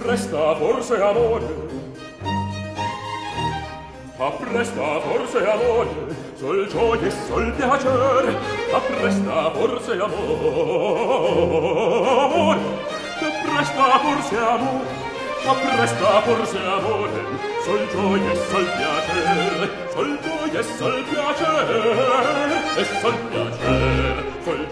Appresta forse amore, appresta forse amore, sol gioia e sol piacere, appresta forse amore, appresta forse amore, appresta forse amore, sol gioia e sol piacere, sol gioia e sol piacere, e sol piacere, sol